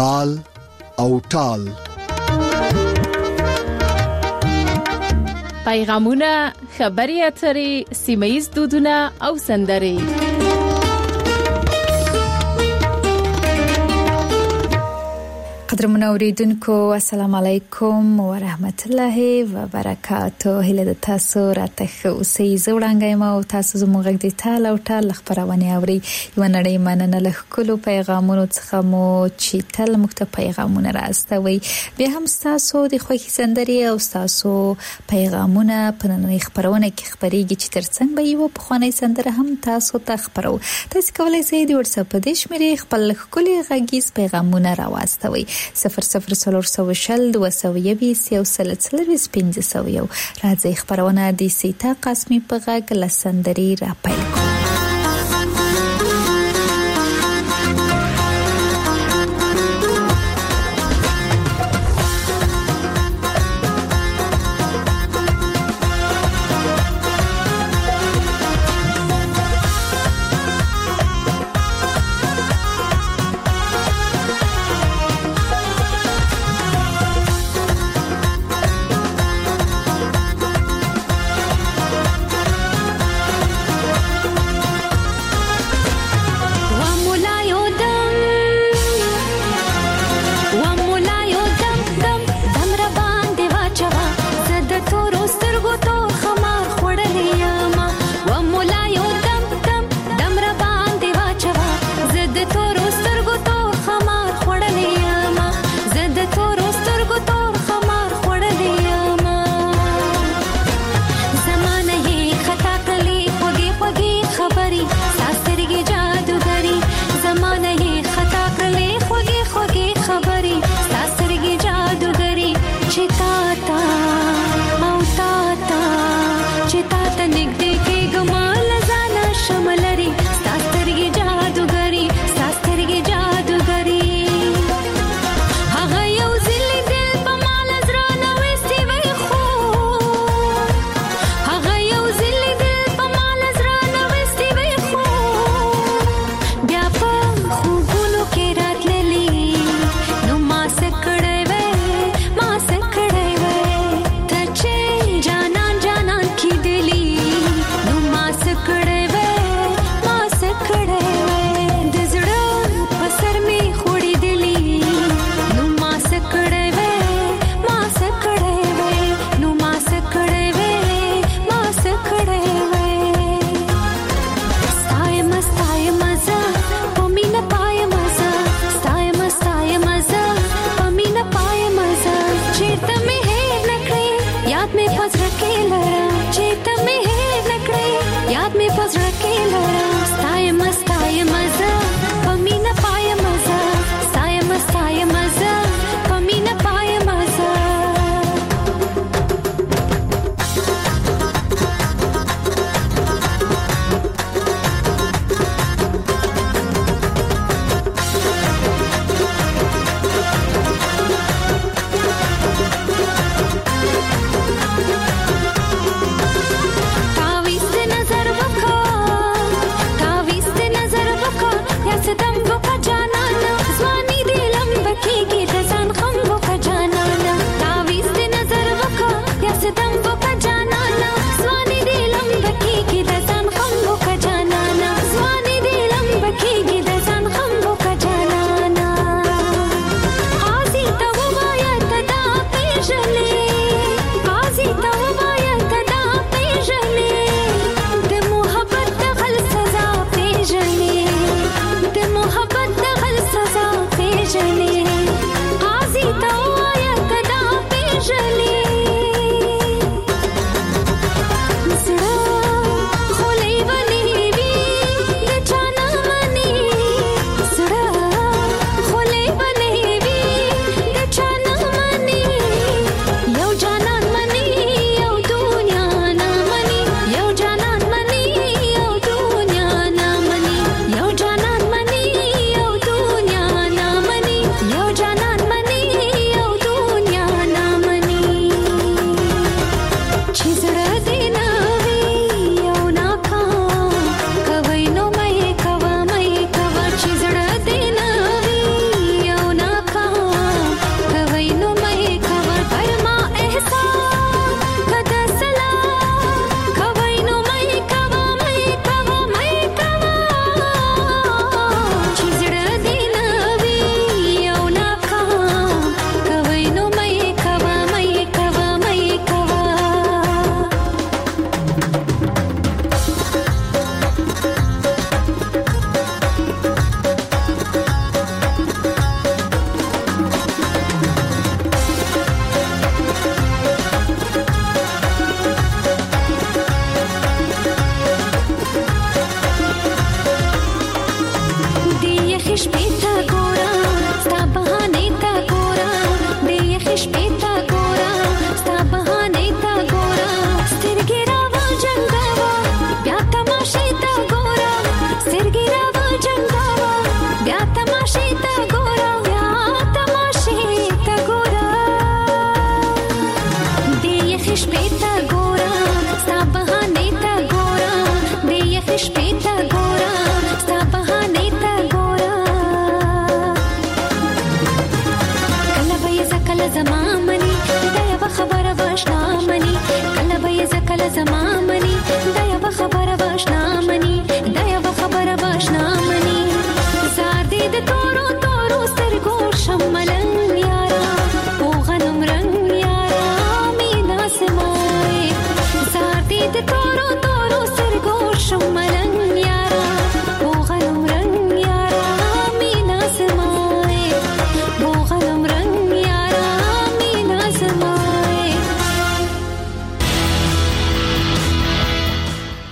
تال او ټال. پیغامونه، خبري اترې، سیمه‌یز دودونه او سندرې. قدرمن اوریدونکو السلام علیکم و رحمت الله و برکاته. هله د تاسو راته اوسئ زوړانګای ما او تاسو زموږ د ټال او ټال خبرونه اوري. یو نړۍ مننه له کلو پیغامونو څخه مو چې تل مخته پیغامونه راستوي. به هم تاسو د خوښي سندري او تاسو پیغامونه په نړۍ خبرونه کې خبريږي چې ترڅنګ به یو په خواني سندره هم تاسو ته خبرو. تاسو کولای شئ د واتس اپ د شمیرې خپل کلی غږیز پیغامونه راوستوي 0020201500 راځي خبرونه د سیتا قسمي په غږ لسندري را پیل کوي.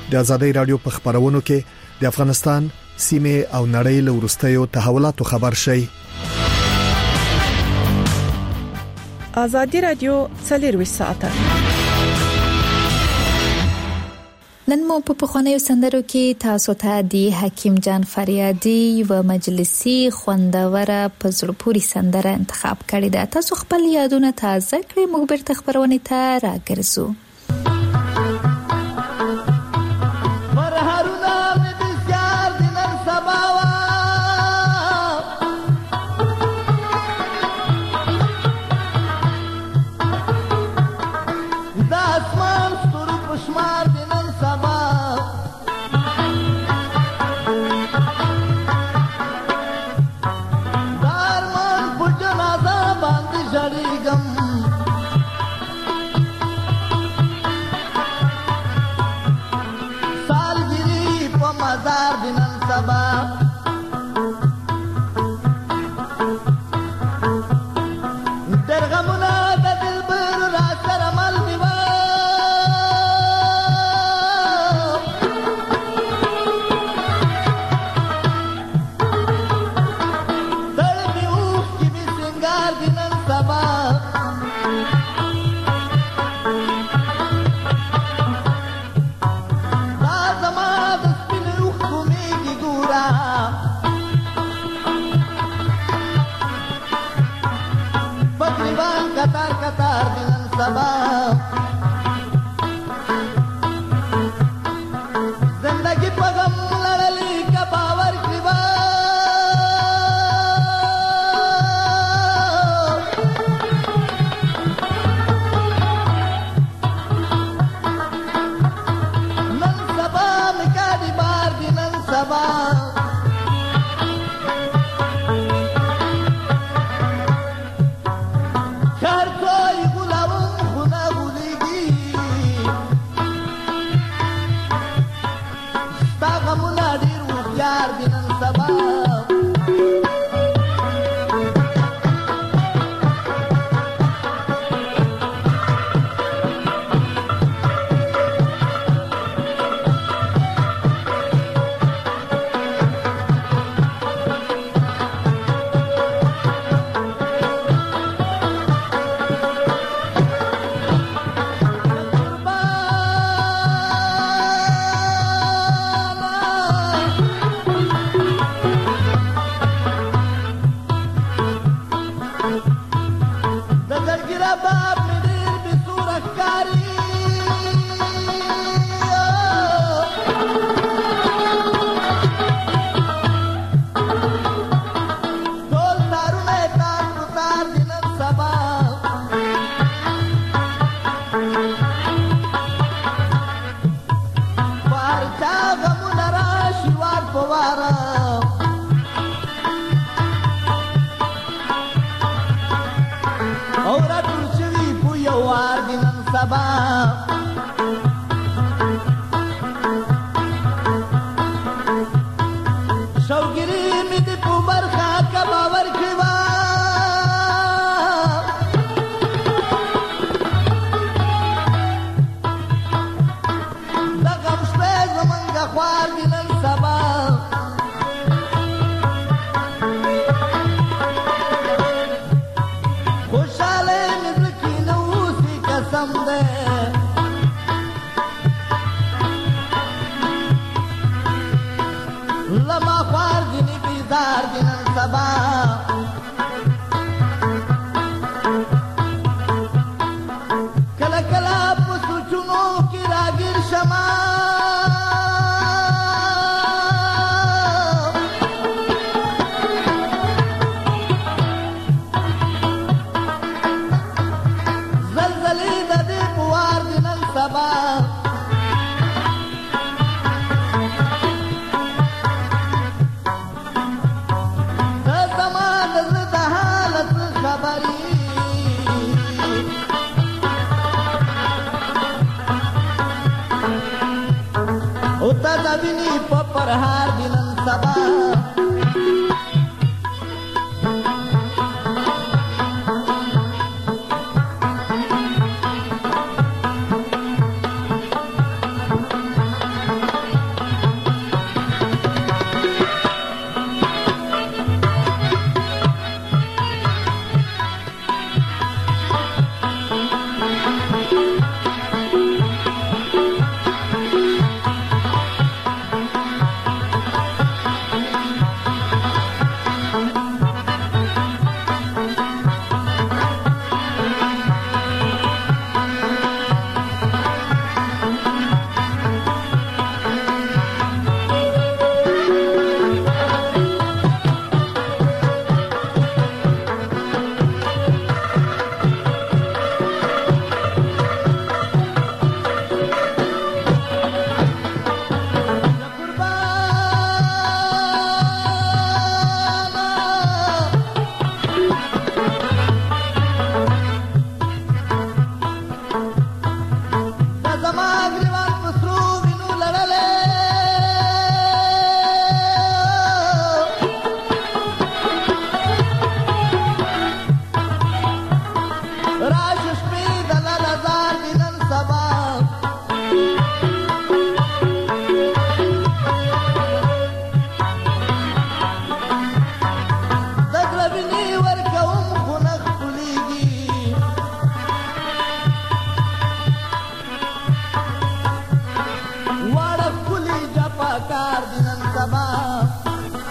د ازادي رادیو په خبرونو کې د افغانستان سیمه او نړۍ له ورستیو تحولاتو خبر شي. ازادي رادیو 24 ساعته. نن مو په پخوانیو سندرو کې تاسو ته د حکیم جان فریادي و مجلسي خوندوره په زړه پوري سندره انتخاب کړې ده. تاسو خپل یادونه تازه کړئ، موږ بیرته خبرونه ته راګرځو.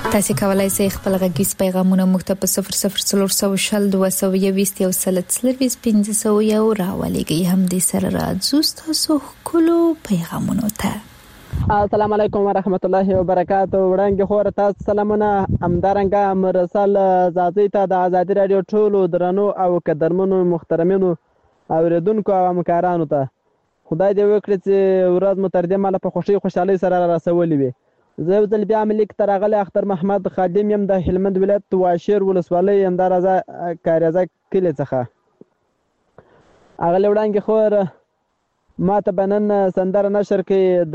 تاسو کولای شئ خپل غږیز پیغامونه موږ ته په 00402015 راولېږئ. هم دې سره راځو تاسو کولو پیغامونه ته. السلام علیکم ورحمت الله وبرکاته. وړاندې خور تاسو سلامونه همدارنګه مرسل زازي ته د آزادي رادیو ټولو درنو او قدرمنو محترمینو اوریدونکو او همکارانو ته خدای دې وکړي چې ورځ مو تر دې مله په خوشحالۍ سره راسولې وي. زه ځل بیا ملک ترغلی اختر محمد خادم یم د هلمند ولایت واشیر ولسوالۍ همدارزه کاریزه کلی څخه. اغلی وړاندې خور ما ته بنن سندره نشر کې د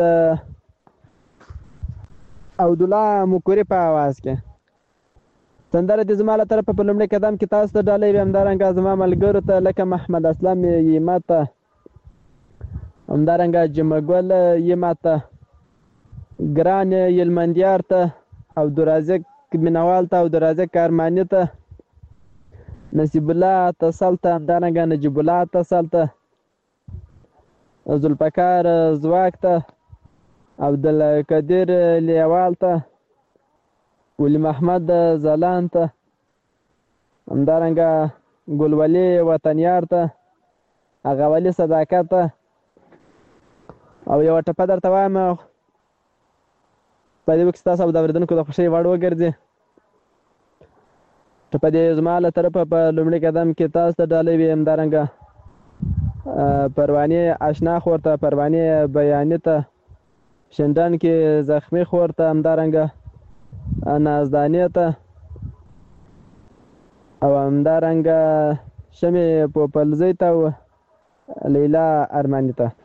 عبدالله مکوري په आवाज کې سندره د زما له طرفه په لومړي قدم کې تاسو ته ډالۍ وي. همدارنګه زما ملګرو ته لکه محمد اسلام یې ماته همدارنګه جمعګل یې ماته ګران یلمندیار ته عبدالرازق مینوال ته عبدالرازق کارمانی ته نصیب الله اتصال ته همدارنګه نجیب الله اتصال ته ذوالفقار زواک ته عبدالقدیر لیوال ته ولی محمد زلان ته همدارنګه ګلولی وطنیار ته اغاولی صداقت ته او یو ټپه درته وایم په دې وخت ستاسو او د اوریدونکو د خوښۍ وړ وګرځي. ټپه دې زما له طرفه په لومړي قدم کې تاسو ته ډالۍ وي. همدارنګه پروانې اشنا خور ته پروانې بیانې ته شندان کې زخمی خور ته همدارنګه نازدانې ته او همدارنګه شمې پوپلزۍ ته لیلا ارماني ته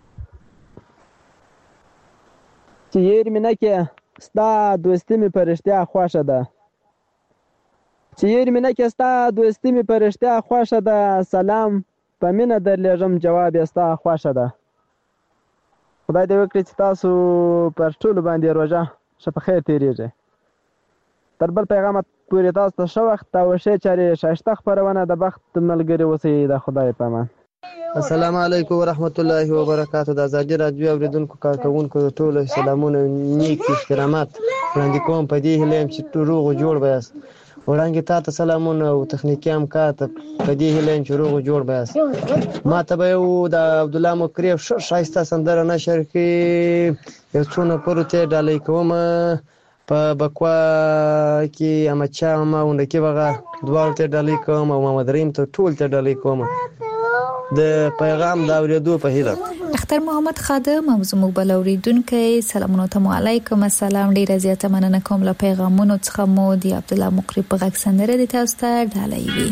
چې یېر مینه کې ستا دوستي مې په رښتیا خوښه ده. چې یېر مینه کې ستا دوستي مې په رښتیا خوښه ده. سلام په مینه درلېږم جواب یې ستا خوښه ده. خدای دې وکړي چې تاسو پر ټولو باندې روژه ښه په خیر تېرېږي. تر بل پیغامه پورې تاسو ته ښه وخت او ښې چارې ښایسته خپرونه د بخت ملګري اوسئ. د خدای په امان. السلام علیکم ورحمت الله وبرکاته. د آزادي رادیو اوریدونکو کارکوونکو ټول سلامونه نیک احترامات وړاندې کوم. په دې هیله یم چې روغ او جوړ به یاست. وړاندې تاسو سلامونه او تخنیکي همکار ته په دې هیله یم چې روغ او جوړ به یاست. ما ته به یو د عبدالله مکري ښایسته سندره نشر کې یو څو نفرو ته ډالۍ کوم. په بکوا کې احمدشاه ماما ونډکي بغه دواړو ته ډالۍ کوم او محمد رحیم ته ټول ته ډالۍ کوم د پیغام دا اوریدو په هیله. اختر محمد خادم او زموږ بل اوریدونکو سلامونه ته علیکم السلام. ډیر زیاته مننه کوم له پیغامونو څخه مو د عبدالله مکري په غږ سندره د تاسو ته ډالۍ وي.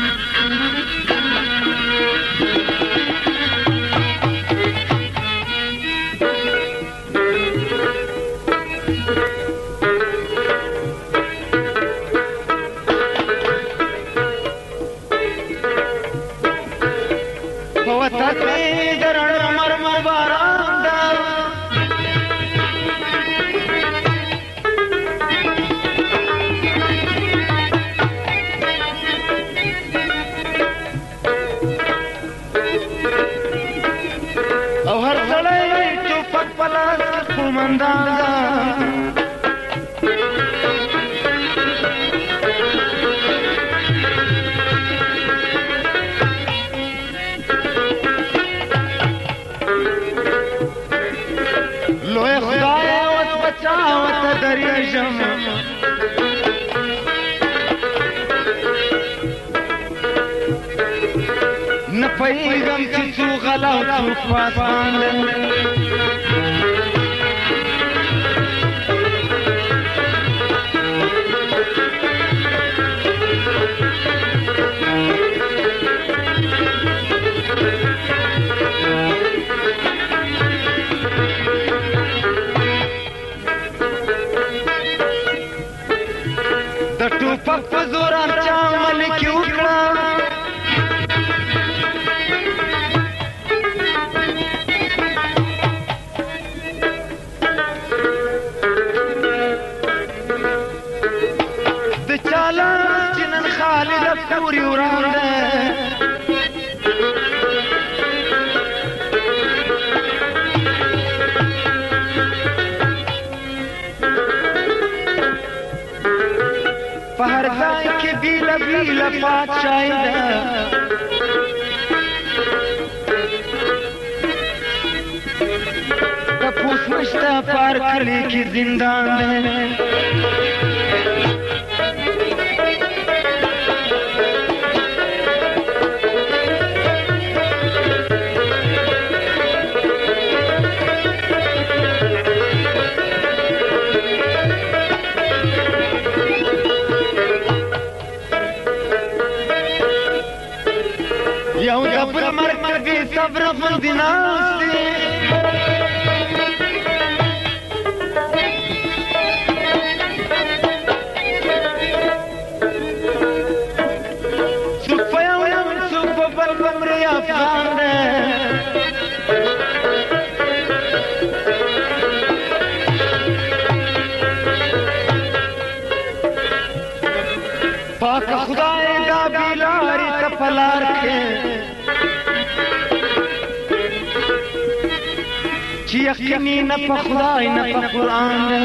نپوهیږم چې څو غلا او څوک پاسبان د ټوپک په زور چا ملک وکړه پوری وران ده په هر ځای کې بیله بیله پادشاهي ده تپوس نشته په هر کلي کې زندان ده یو د بل مرکز صبر غوندې ناست دی څوک په یو یم څوک په بل بمرې افغان دی پاک خدای دا بیلاری ته په لار کې چې یقیني نه په خدای نه په قرآن دی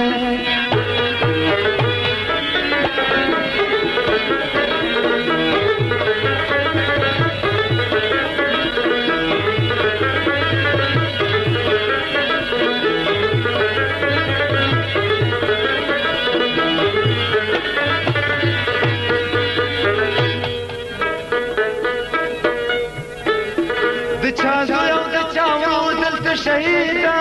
د چا زوی او د چا ورور دلته شهید ده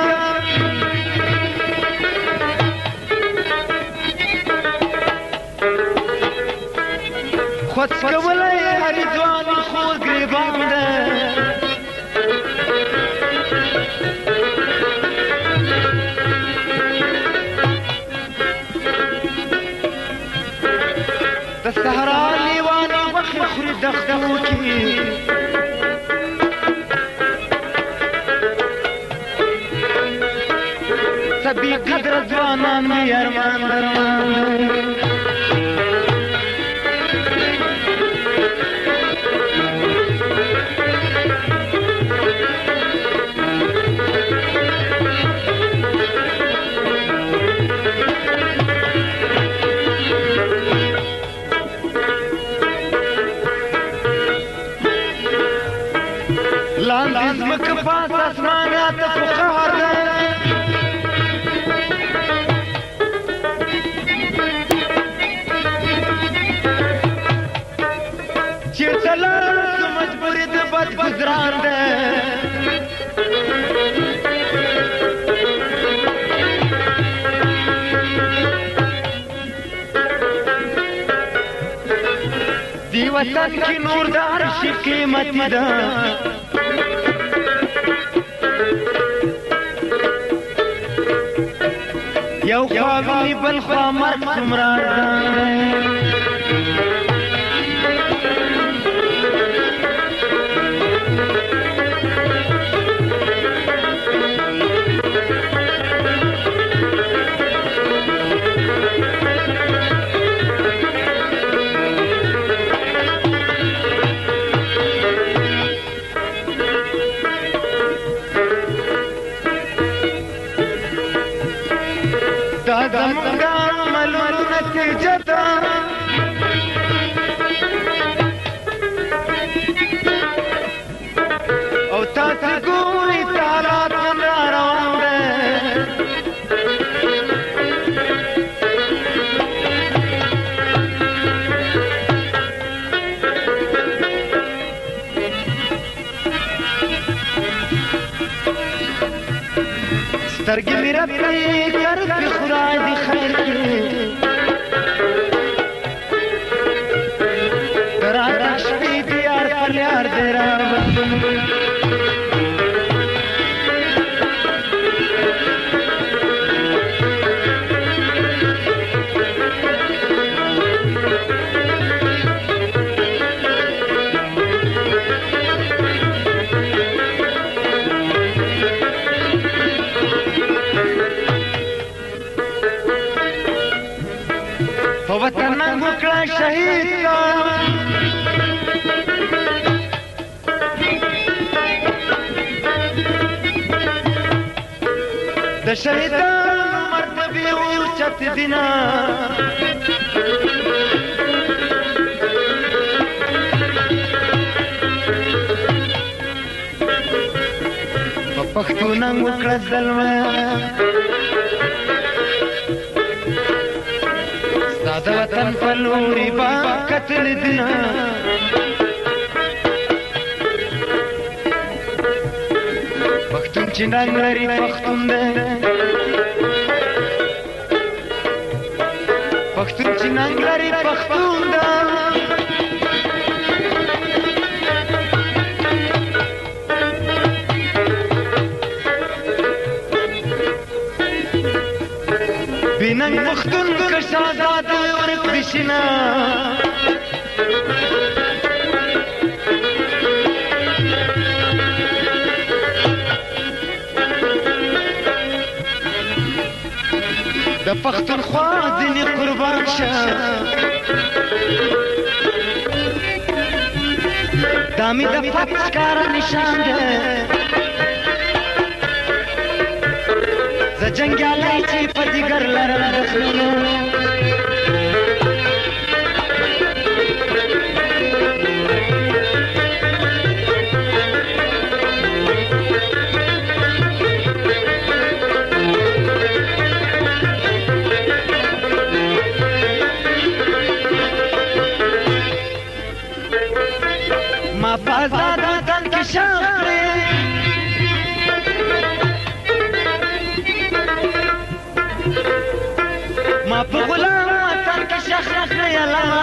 خود کولی هر ځوان خور ګریبان ده د صحرا لیوانې غوښې خوري دښتو کې سبی قدر ځوانان مې ارمان درمان لاندې ځمکه پاس اسمانات په قهر ده چېرته لاړ څه مجبوري د بد ګزران ده دی وطن کې نور د هر شي قیمتي ده یو خوا ویني بل خوا مرګ څومره ارزان دی دا زمونږ عملونو نتیجه ده او تاسې ګورئ حالات څنګه روان دی سترګې مې رپي کرب خدای دې خیر کړي راته شپې دې یار پر یار دې رابندوي وطن وکړه شهید کا د شهیدانو مرتبه اوچت دینا پښتون وکړه ظلمه ساده وطن په لوري با قتل دنا پښتون چې ننګ لري پښتون دی پښتون چې ننګ لري پښتون دی بیننګ پښتون که شهزاد ورک دشنا د پښتونخوا ځینې قربان شه دا مې د فتح ښکاره نشان دی زه جنګیالی چې په ځیګر لرم زخمونه ما په آزاد وطن کې شوق کړې ما په غلام وطن کې شخ کړې علما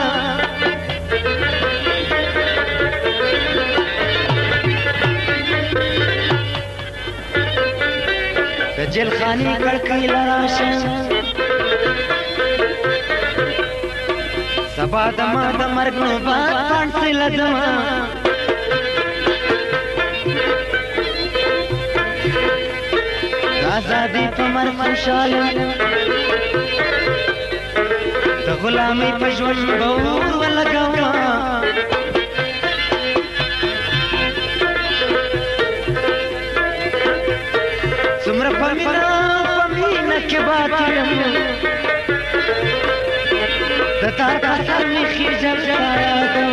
د جیل خانې کړکۍ لراشم سبا دما د مرګ نوبات پانسي لدما د ازادۍ په مرګ خوشاله د غلامۍ په ژوند به اور ولګوما څومره په مینه کې باطل د تار کاسر می خیجل ساده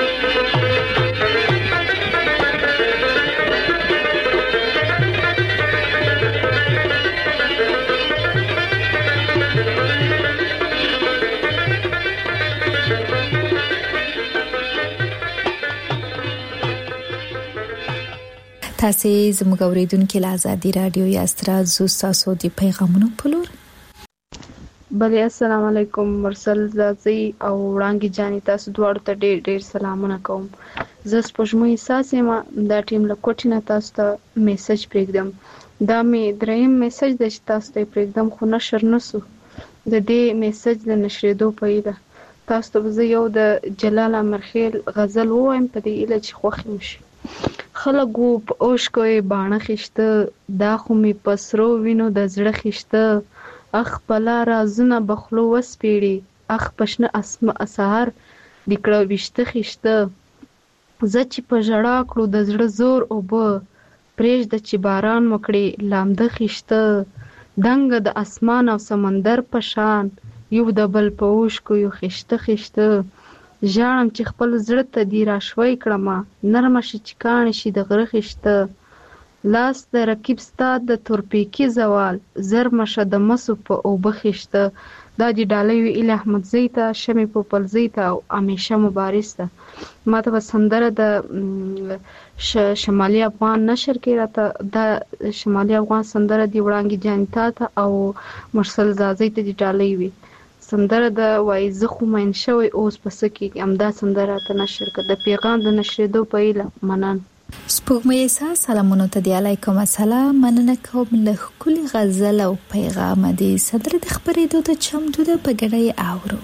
تاسو زموږ اوریدونکو له آزادي رادیو یا ستاسو تاسو د پیغامونو پلور بله السلام علیکم مرسل زازي او وړانګي جاني تاسو دواړو ته ډېر ډېر سلامونه کوم زه سپوږمۍ احساس یم دا ټیم له کوټې نه تاسو ته میسج پرېږدم دا مې دریم میسج دی چې تاسو ته پرېږدم خو نشر نسو د دې میسج د نشرېدو په هیله تاسو ته زه یو د جلال امرخیل غزل ووایم په دې هیله چې خوښ مو شي خلکو په اوښکو یې باڼه خیشته دا خو مې په سرو وینو د زړه خیشته اخ پلا رازونه بخلو وسپیړي اخ پښنه سهار دکړه وشته خشته زه چې په ژړا کړو د زړه زور اوبه پرېږده چې باران وکړي لامده خشته دنګه د اسمان او سمندر په شان یو د بل په اوښکو یو خشته خشته ژاړم چې خپل زړه ته دې راشوی کړمه نرمه شي چې کاڼې شي د غره خشته لاس د رقیب ستا د تورپیکي زوال زرمه شه د مسو په اوبه خشته دا د ډالۍ وی اله احمدزی ته شمې پوپلزی ته او همیشه مبارز ته ما ته سندره د شمالي افغان نشر کې راته دا شمالي افغان سندره دی وړانګي جانتا ته او مرسل زازی ته د ډالۍ وی سندره د وایزه خو مین شوی اوس پس کې امدا سندره ته نشر کړ د پیغام د نشریدو په اله منن سپوږمۍ احساس سلامونه ته دی علیکم السلام مننه کوم له کلی غزل او پیغام دي صدر د خبرېدو ته چمتو ده په ګډه اورو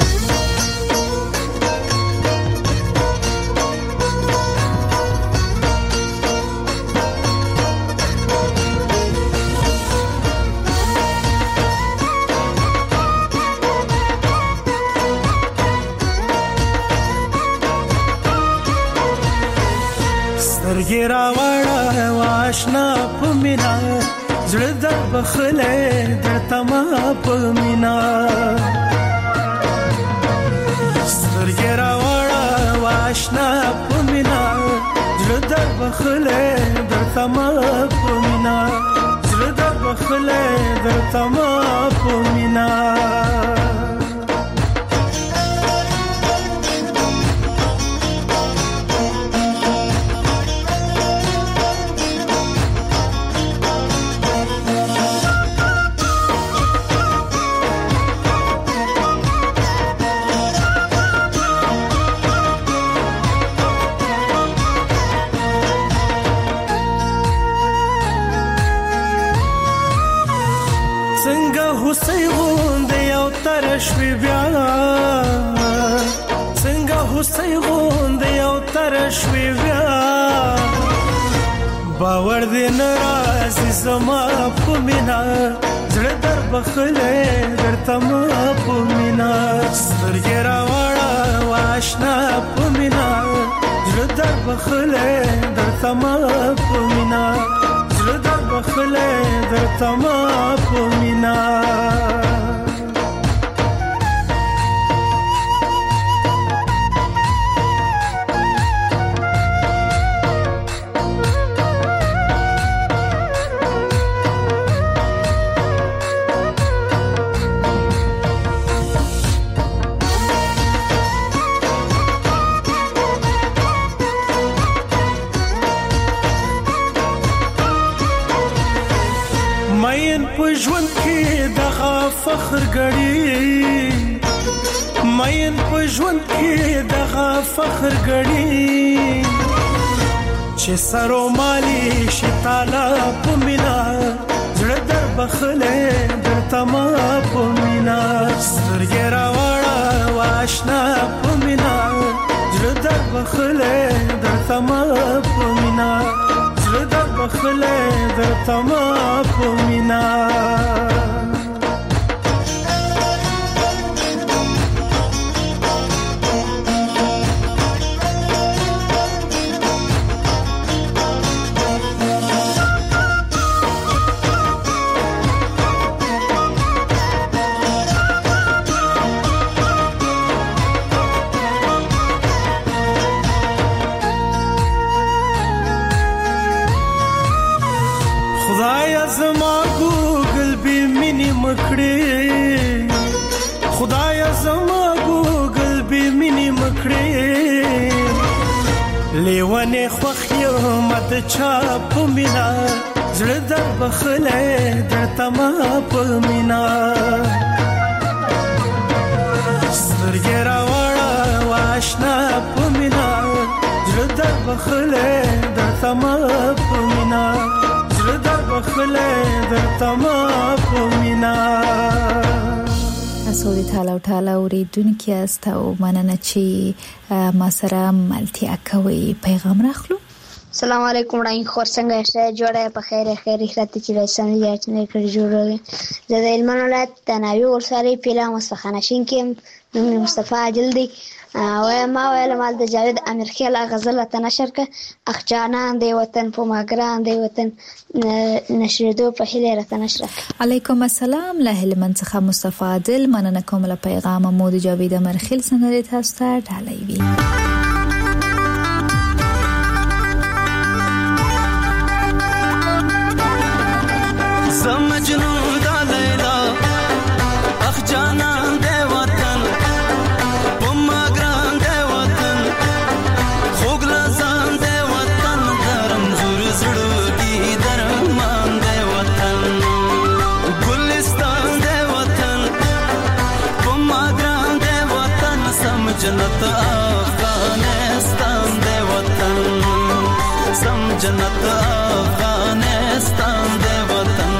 ګیرا وړه واشنا پمینا زړه د بخله د تما پمینا سترګرا وړه واشنا پمینا زړه د بخله د تما پمینا زړه د بخله در تما پمینا شوی بیا څنګه هوسۍ غوند یو تر شوی بیا باور دې ناراضي زما په مینا زړه در بخله در تما په مینا سترګې راوړه واشنا په مینا زړه در بخله در تما په مینا زړه در بخله در تما په مینا ژوند کې دغه فخر غړي مین په ژوند کې دغه فخر غړي چې سرو مالي شتاله په مینا زړه در بخله در تما په مینا سترګې راوړه واشنا په مینا زړه در بخله در تما په مینا زړه در بخله در تما په مینا خدایا زما ګوګل به مینې مکړې لیوانه خوخیو مت چا په مینا زړه در بخله در تما په مینا سترګې راوړه واشنا په مینا زړه در بخله در تما په مینا زړه در بخله در تما په مینا تاسو د ټاله اوریدونکو است او مننه چې ما سره ملتیا کوي پیغام راخلو. السلام علیکم وړاندې خور څنګه یې جوړه په خیر خیرات چې رسنۍ یې نه کړی جوړه زه د هلمند ولایت تناوي ورسره پیلا مستخانشین کې مصطفی عادل دی او ما ویل مال د جاوید امیر خیل غزل ته نشر ک اخجانان دی وطن په ماګران دی وطن نشریدو په هله راته نشر. علیکم السلام له هلمند څخه مصطفی عادل مننه کوم له پیغام مو د جاوید امیر خیل څنګه تاسو ته ډالۍ وی. مجنون دا لیلا اخجانان دے وطن پماگران دے وطن خوگ لزان دے وطن درم زور زڑوگی درمان دے وطن گلستان دے وطن پماگران دے وطن سم جنت افغانستان دے وطن سم جنت افغانستان دے وطن.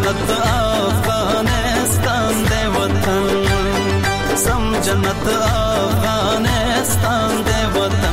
जन्नत अफगानिस्तान दे वतन सम जन्नत अफगानिस्तान दे वतन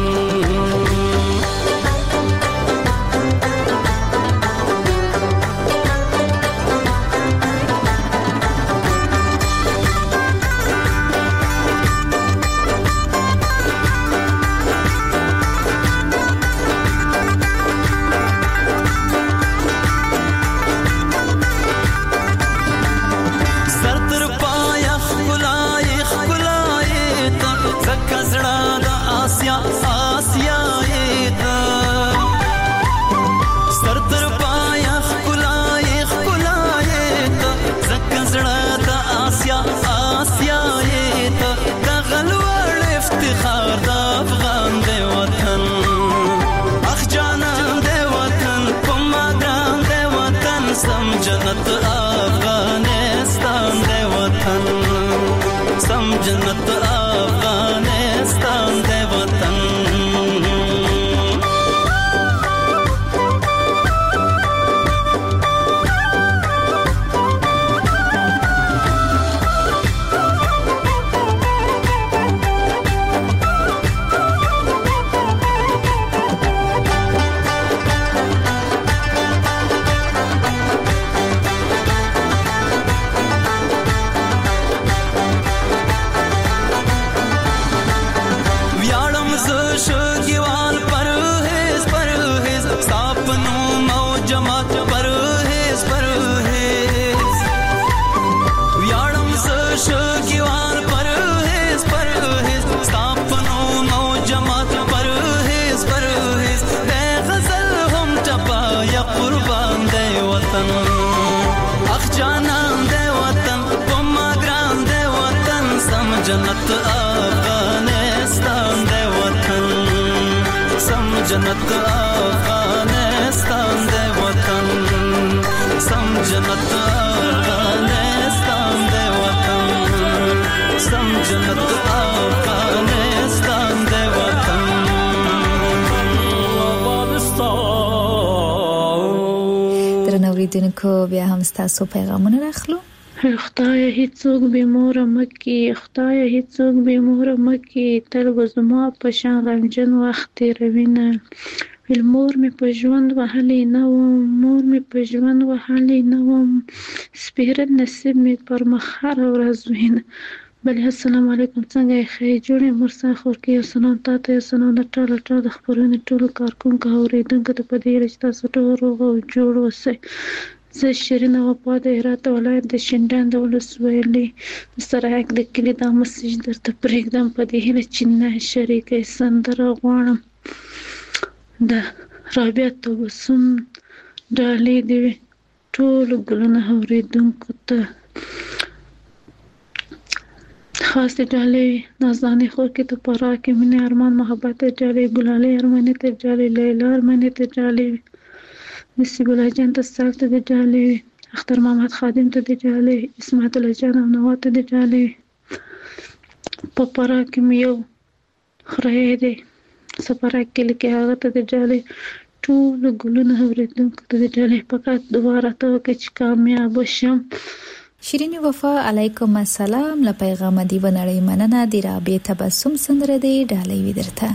जन्नत अफगानिस्तान दे वतन सम जन्नत अफगानिस्तान दे वतन जन्नत अफगानिस्तान दे वतन सम जन्नत अफगानिस्तान दे वतन सम जन्नत अफगानिस्तान दे वतन सम जन्नत अफगानिस्तान दे वतन درنوریدونکو بیا هم ستاسو پیغامونه راخلو خدای هیڅوک به مور مکي خدای هیڅوک به مور مکي تل وزما په شان غمجن وخت تیروینه مور می په ژوند وهلې نه وم مور می په ژوند وهلې نه وم سپیره نصیب می پر مخه ورځ وینه بل السلام علیکم څنګه ښه جوړې مرسا خور کې یو سلام تاسو یو سلام د ټول د خبرونو ټول کارکونکو اوریدونکو ته په دې رښتا سټو روغ او جوړ وسه زه شیرین وفا د هرات ولایت د شینډان د ولسوالۍ سرایک د کلي د مسجد درته پرېږدم په دې هیله چې نه شریکه سندره غواړم د رابعه تبسم ډالۍ دې ټول ګلونه اوریدونکو ته خاص ډالۍ نازاني خور کې ته پرا کې مینه ارمان محبت ډالۍ ګلالۍ ارماني ته ډالۍ لیلا ارماني ته ډالۍ نصیب الله جان ته سالته د ډالۍ اختر محمد خادم ته د ډالۍ اسمت الله جان او نوات ته د ډالۍ په پرا کې یو خره دې سپارا کې لکه هغه ته د ډالۍ ټول ګلونه اوریدونکو ته د ډالۍ فقط دوباره ته چې کامیاب شم شیرین وفا علیکم السلام له پیغام دی ونړی مننه دی رابعه تبسم سندره دی ډالۍ ودرته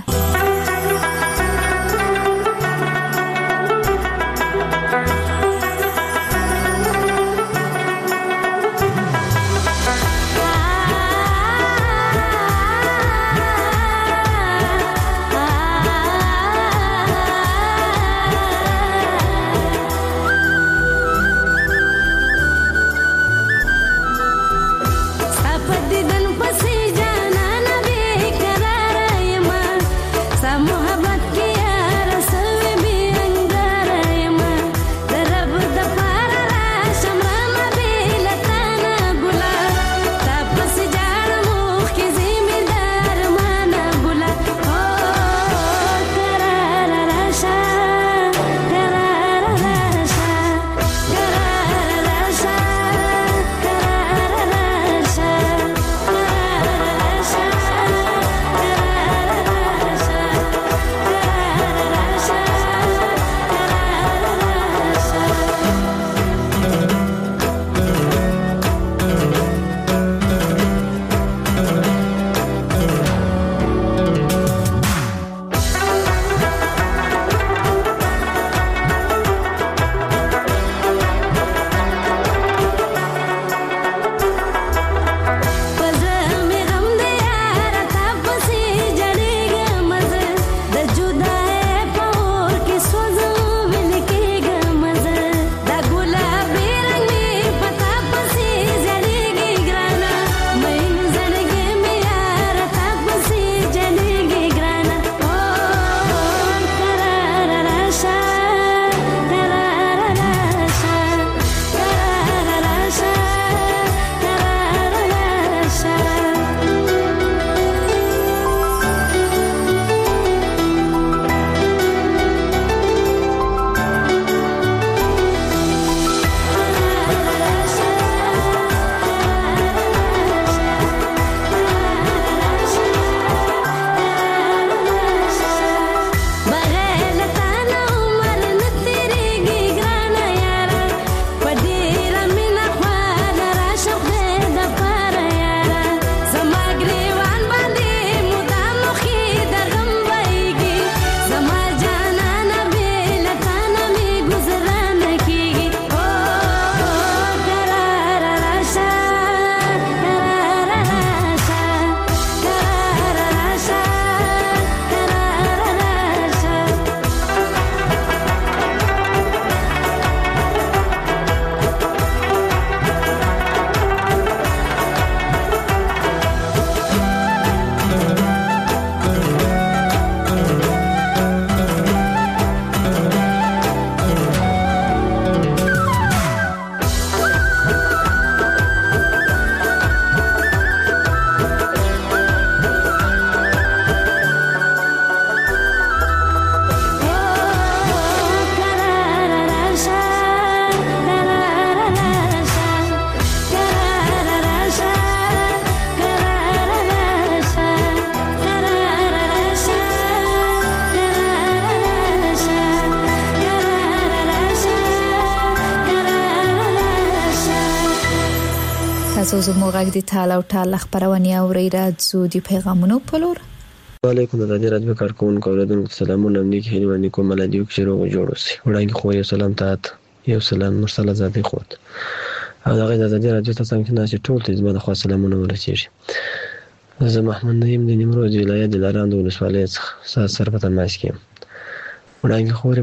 تاسو زموږ غږ د تعالی او تعالی خبرونه اورئ راځو د پیغامونو په لور. وعلیکم رادیو کارکونکو اوریدونکو سلامونه نیک هیله باندې کوم ملادیو کې روغ جوړ اوسئ. وړاندې خو یو سلام ته یو سلام مرسل آزادې خوت او دغه د آزادې رادیو ته څنګه نه چې ټول ته زما د خوا سلامونه ورسیږي. زه محمد نعیم د نیمروز ولایت د لاراند ولسوالۍ څخه سر په تماس کې. وړاندې خو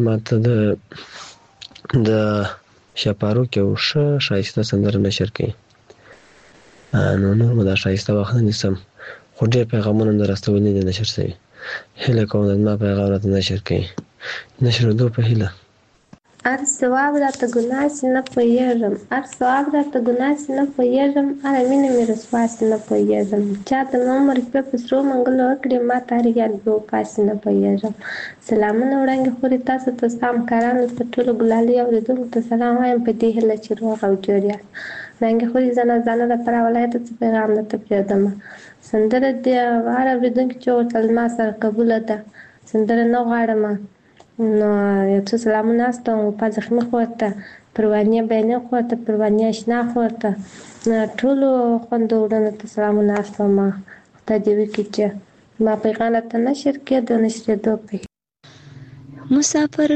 ماته د شپارو کې او شایسته سندره نشر کړي. نو مو دا شایسته وخت نه نسم خو ډېر پیغامونه درستونی دي نشر شوي. هله کوم د ما پیغام راته نشر کړي نشر دو په هله ار ثواب راته ګناه سي نه پوهېږم ار ثواب راته ګناه سي نه پوهېږم اره مینه مې رسوا سي نه پوهېږم چا د عمر په پسرو منګلو کړې ما تاریخ به پاسي نه پوهېږم. سلامونه وړاندې خوري تاسو ته سلام کارانو ته ټول ګلالي اوریدونکو ته سلام وایم په دې هله چې روغ او جوړ یاست. وړاندې خوري زنه لپاره ولایت څخه پیغام درته پرېږدم. سندره د هر اوریدونکي چې ورته ما سره قبوله ده سندره نه غواړم. نو یو څه سلامونه استوم په زخمي خورته پروانیه بیانې خورته پروانیه اشنا خورته ټولو خوندورونو ته سلامونه استوم. خدای دې وکړي چې ما پیغام ته نشر کېدو نشرېدو په مسافر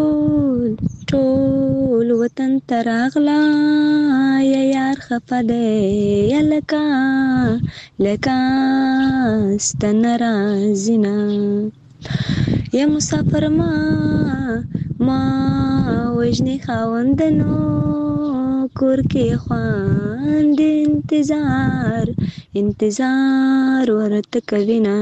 ټول وطن ته راغلا یا یار خفه دی یا لکه ستن راځینا یا مسافر ما وجنی خاوندنو کور کې خواند انتظار ورته کوینا.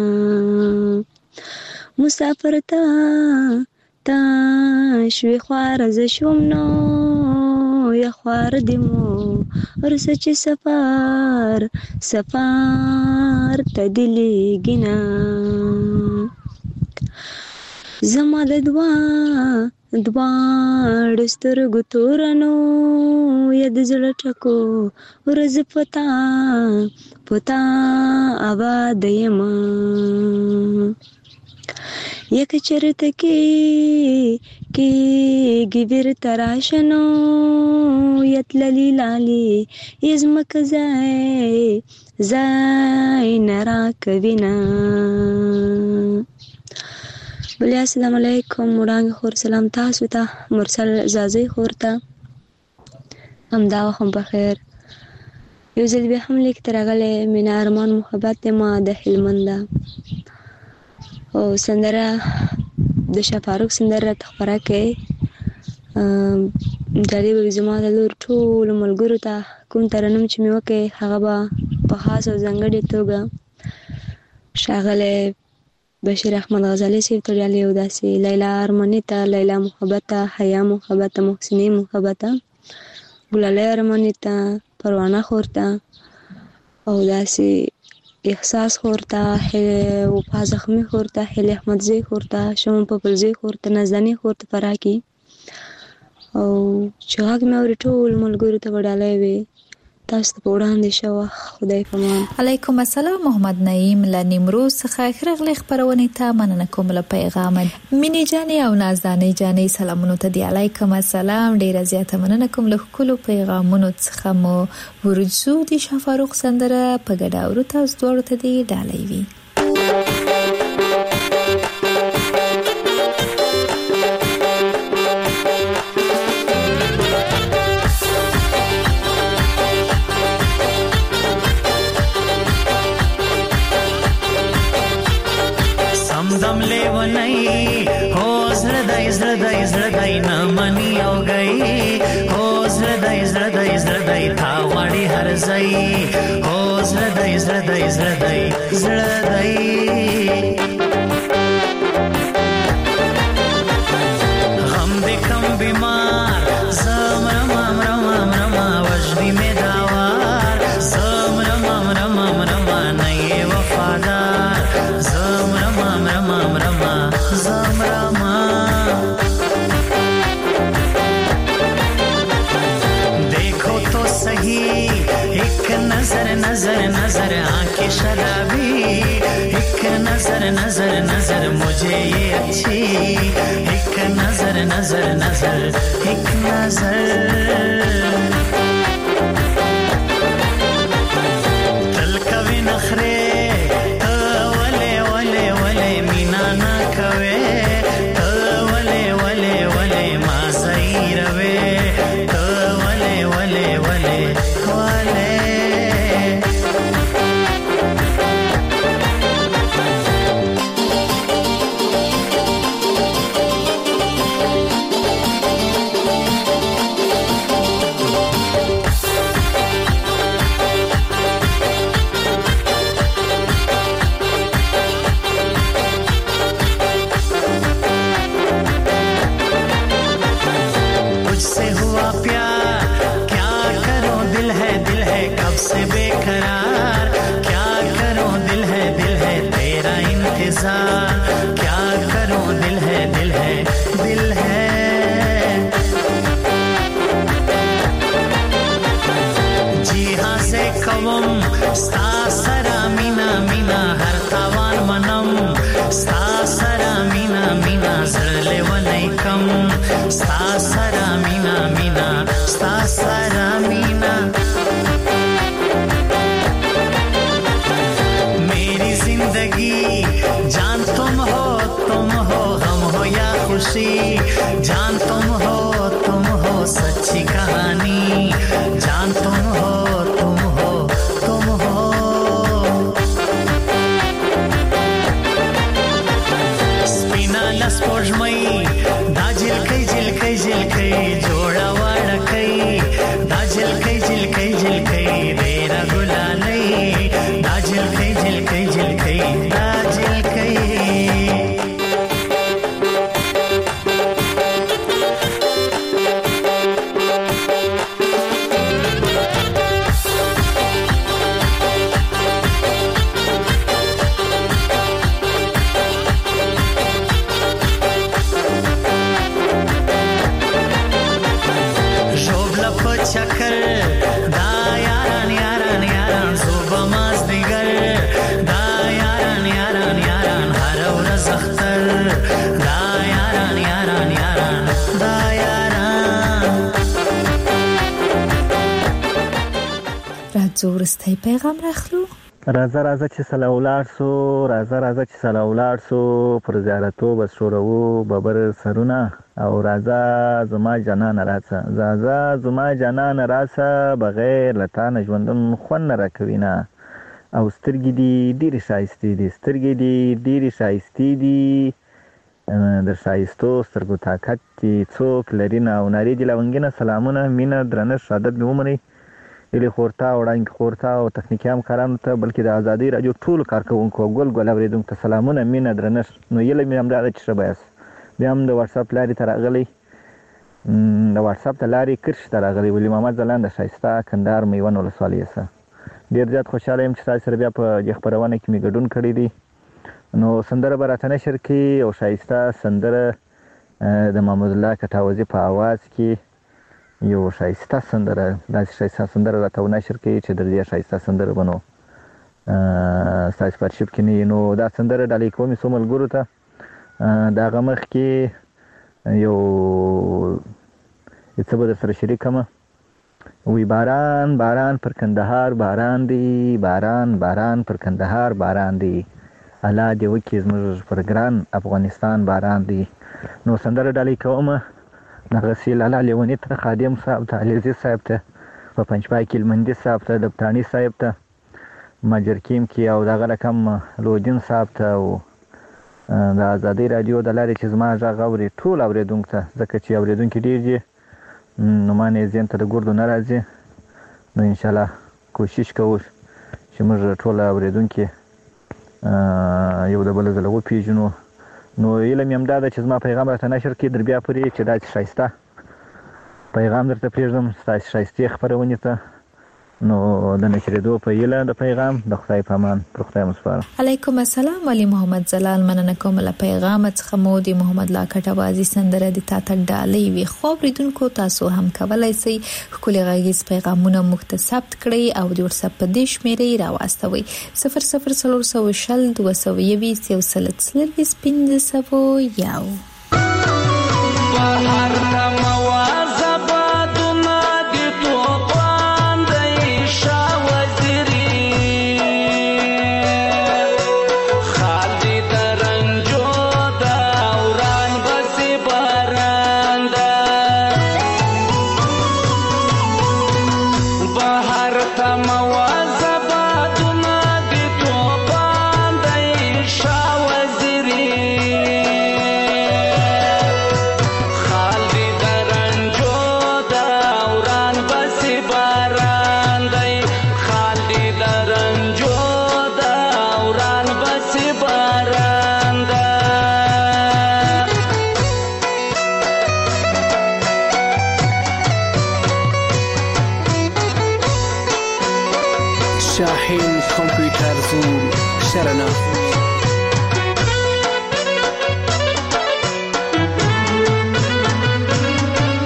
مسافر تا شوی خوار ز شوم نو یا خوار دیمو ورسه چې سفار تدلی گینا. زما د دواړو سترګو تورنو یا د زړه ټکو ورځ پتا آباد یما. یک چرته کې ګیر تراشنو یتللی لالی یزمک زای نرا کوینا. بلی السلام علیکم وړاندې خور سلام تاسو ته مرسل زازی خور ته همدا وخت بخیر. یو ځل بیا هم لیک ترغله مینا ارمان محبت ما د هلمند او سندره د شفاروق سندره تخبره کې جالب زما د لور ټول ملګرو ته کوم ترنم چې مې وکړ هغه به په خاص او ځانګړې توګه شاغله بشیر احمد غزالی سیب تړیالی او داسې لیلا ارمانی ته لیلا محبت ته حیا محبت ته محسنی محبت ته ګلالی ارمانی ته پروانه خور ته او داسې احساس خور ته وفا زخمی خور ته هلی احمدزی خور ته شمون پپلزی خور ته نزدنی خور ته فراکی او چې غږ مې اوري ټول ملګرو ته وډالی وي تاسو ته وړاندې شوه. خدای پامان. علیکم السلام. محمد نعیم له نیمروز څخه خرغلی خبرونه ته مننه کوم له پیغام مینی جانی او نازدانه جانی سلامونه ته دی. علیکم السلام. ډیر زیاته مننه کوم له کلو پیغامونو څخه مو ورجو دي شفاروق سندره په ګډا ورو تاسو دوړو ته دی ډالۍ وی. दम ले वनई हो زړدای نه منی او گئی हो زړدای تا وړي هر ځای हो زړدای غم دې کم بیمار زم رما وجدی می داوار زم رما نه وفادار زم رما देखो तो सही एक नजर आंखें शराबी एक नजर मुझे ये अच्छी एक नजर एक नजर ستا سره مینا مینا هر تاوان منم ستا سره مینا مینا زړه لیونی کم ستا سره مینا مینا ستا سره مینا मेरी जिंदगी जान तुम हो गम हो या खुशी जान तुम हो सच्ची कहानी जान तुम हो स्पिना लस्पोजमई दा झिलकै झिलकै झिलकै जोड़ा वाड़कै दा झिलकै झिलकै झिलकै रेरा गुलालै दा झिलकै झिलकै झिलकै दा झिलकै चक्कर दा यारान यारान यारान सुबह मस्तीगर दा यारान यारान यारान हर ورځ اختر दा यारान यारान यारान दा यारान راځو ورسته پیغام راخلو راځه چې سلا ولار سو راځه چې سلا ولار سو پر زیارتو بس شورو ببر سرونه او راځه زما جنان زما جنان راسه بغیر لتان ژوندون خون راکوینه او سترګې دي ډېرې ښایستې دي در ښایستو سترګو طاقت دي څوک لري نه او نارې دي لونګینه سلامونه مینه درنښت عادت مې ومنئ هیلې خورتا وړانګې خورتا او تخنیکي همکارانو ته بلکې د ازادۍ راډیو ټولو کارکوونکو او ګل اورېدونکو ته سلامونه مینه درنښت نو هیله مې همدا ده چې ښه به یاست بیا هم د واټساپ لارې ته راغلی د واټساپ د لارې کرښې ته راغلی ولی محمد ځلاند ښایسته کندهار میوند ولسوالۍ څخه ډېر زیات خوشحاله یم چې تاسو سره بیا په دې خپرونه کې مې ګډون کړی دی نو سندره به راته نشر کړي او ښایسته سندره د محمود الله کټاوزي په اواز کې یو ښایسته سندره داسې ښایسته سندره راته ونشر کړي چې د دې ښایسته سندره به نو ستاسو په ارشیف کې نه نو دا سندره ډالۍ کوم څو ملګرو ته د هغه مخکې یو څه به درسره شریکمه وی باران باران پر کندهار باران دی باران پر کندهار باران دی الله دې وکړي زموږ پر ګران افغانستان باران دی نو سندره ډالۍ کومه دغسې لالا لیوني ته خادم صاحب ته علیزي صاحب ته په پنجپای کې لمندي صاحب ته دبتاني صاحب ته مجرکیم کې او دغه رقم لودین صاحب ته او د ازادۍ راډیو د لارې چې زما غږ اوري ټول اورېدونکو ته ځکه چې اورېدونکي ډېر دي نو ما نه ذهن ته د ګردو نه راځي نو انشاءالله کوشش کوو چې موږ ټول اورېدونکي یو د بل ځله وپېژنو نو هیله مې همدا ده چې زما پیغام راته نشر کړي در بیا پورې چې داسې ښایسته پیغام درته پرېږدم ستاسې ښایستې خپرونې ته نو د نشرېدو په هیله د پیغام د خدای په امان پر خدای مو سپارم علیکم السلام علي محمد زلال مننه کوم له پیغام څخه مو د محمد لا کټوازي سندره د تاته ډالۍ وی خو بریدونکو تاسو هم کولای شئ خپل غږیز پیغامونه مختصر کړئ او د واتساپ په دیش مېرې راوستوي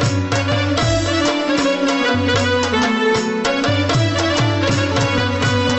「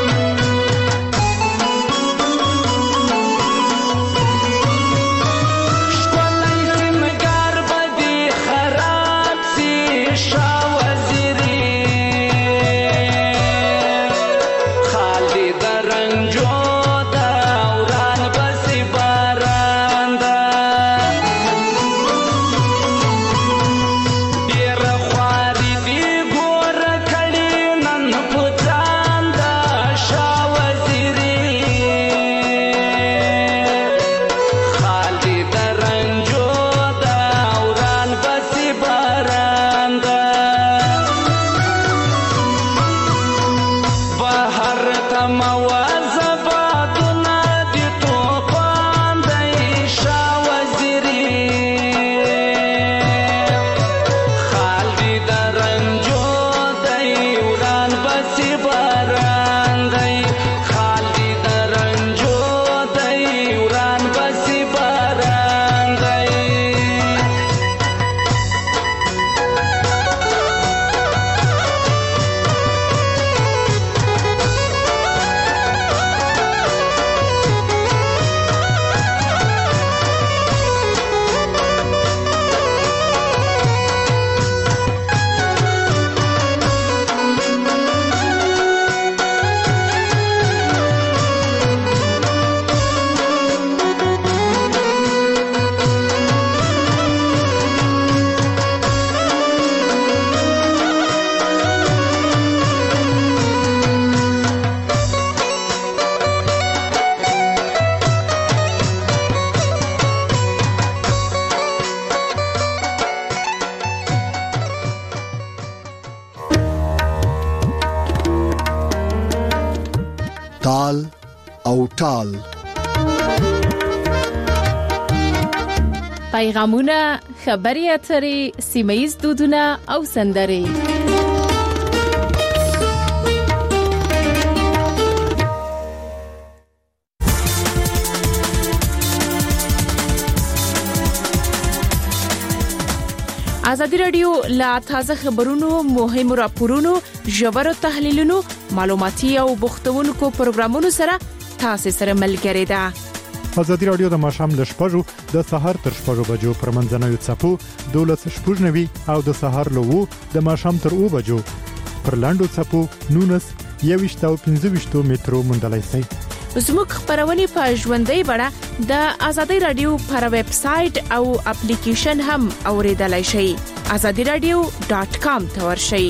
تال او ټال پیغامونه، خبري اترې، سیمه‌یز دودونه او سندرې. ازادي رادیو لا تازه خبرونو، مهمو راپورونو، ژورو تحلیلونو، معلوماتي او بوختونکو پروګرامونو سره تاسو سره ملګری ده. ازادي رادیو د ماشام ل شپږو د سحر تر 6 بجو پر منځنوي چپو 12:00 او د سحر له 2 د ماشام تر 2 بجو پر لاندو چپو 19:15 مترو مندلای سي. زموږ خبرونه په ژوندۍ بڼه د ازادي رادیو پر ویب سټ او اپلیکیشن هم اوریدلای شئ. azadiradio.com ته ورشئ.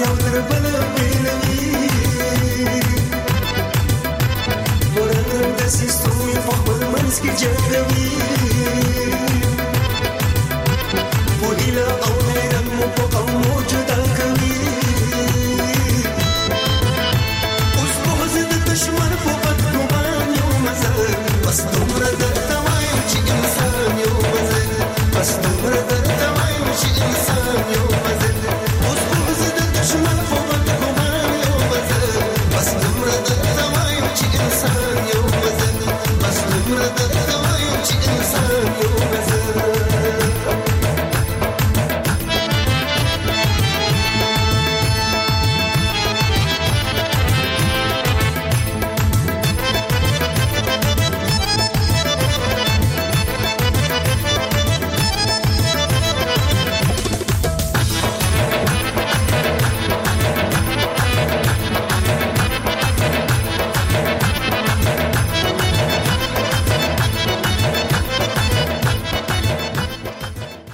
یو تر بل بیلوي ورته د سیستمي په خپل منځ کې جګوي پوهیله او میرن مو په قومو جدا کوي اوس بغض د دشمن په بدګمان یو مزل بس دومره درته وایم چې انسان یو مزل بس